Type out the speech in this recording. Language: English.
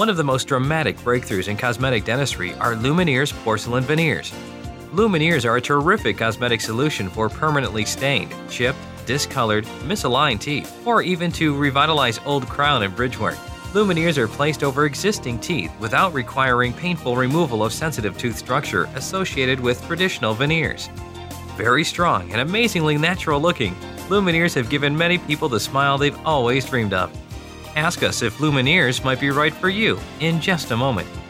One of the most dramatic breakthroughs in cosmetic dentistry are Lumineers porcelain veneers. Lumineers are a terrific cosmetic solution for permanently stained, chipped, discolored, misaligned teeth, or even to revitalize old crown and bridge work. Lumineers are placed over existing teeth without requiring painful removal of sensitive tooth structure associated with traditional veneers. Very strong and amazingly natural looking, Lumineers have given many people the smile they've always dreamed of. Ask us if Lumineers might be right for you in just a moment.